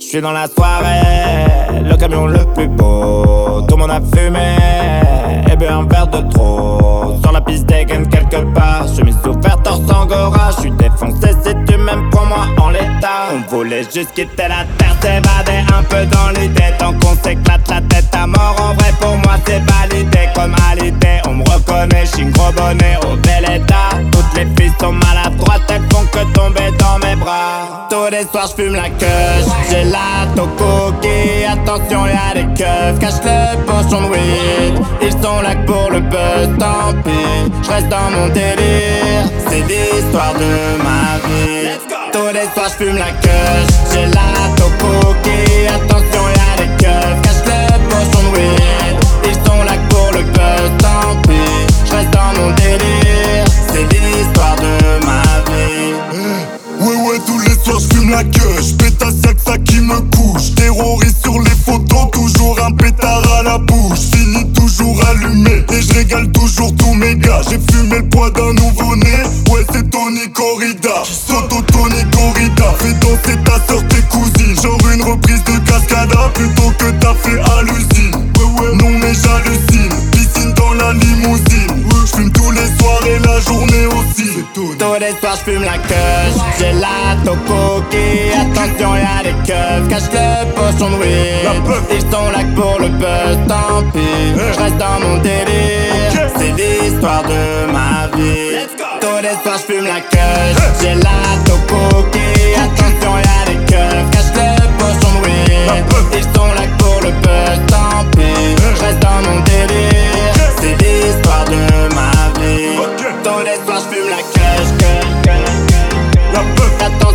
J'suis dans la soirée, le camion le plus beau. Tout le monde a fumé, et bu un verre de trop. Sur la piste dégaine quelque part, chemise ouverte hors Angora. J'suis défoncé si tu m'aimes pour moi en l'état. On voulait juste quitter la terre, s'évader un peu dans l'idée. Tant qu'on s'éclate la tête à mort, en vrai pour moi c'est validé. Comme à l'idée, on me reconnaît, j'suis un gros bonnet au bel état. Toutes les filles sont maladroites, elles font que tomber dans mes bras. Tous les soirs j'fume la queue, j'ai la cookie. Attention y'a des keufs, cache le pochon de weed. Ils sont là que pour le buzz, tant pis. J'reste dans mon délire, c'est l'histoire de ma vie. Tous les soirs j'fume la queue, j'ai la cookie. Attention y'a des keufs, cache le pochon de weed. Ils sont là que pour le buzz, tant pis. J'reste dans mon délire, c'est l'histoire de ma vie. Ouais, tous les soirs j'fume la queue, j'pétasse y'a que ça qui me couche. Terrorise sur les photos, toujours un pétard à la bouche. Finis toujours allumé et j'régale toujours tous mes gars. J'ai fumé le poids d'un nouveau-né, ouais c'est Tony Corrida. Soto Tony Corrida, fais danser ta sœur, tes cousines. Genre une reprise de Cascada plutôt que t'as fait à l'usine. Ouais, non mais j'hallucine, piscine dans la limousine. J'fume tous les soirs et la journée aussi. Tous les soirs j'fume la queue, j'ai la cookie. Attention y'a des keufs, cache le pochon de weed. Ils sont là que pour le buzz, tant pis. J'reste dans mon délire, c'est l'histoire de ma vie. Tous les soirs j'fume la queue, j'ai la cookie. Attention y'a des keufs, cache le pochon de weed. Ils sont là que pour le buzz, tant pis. J'reste dans mon délire, c'est l'histoire de ma vie. Tous les soirs j'fume la queue, La peur.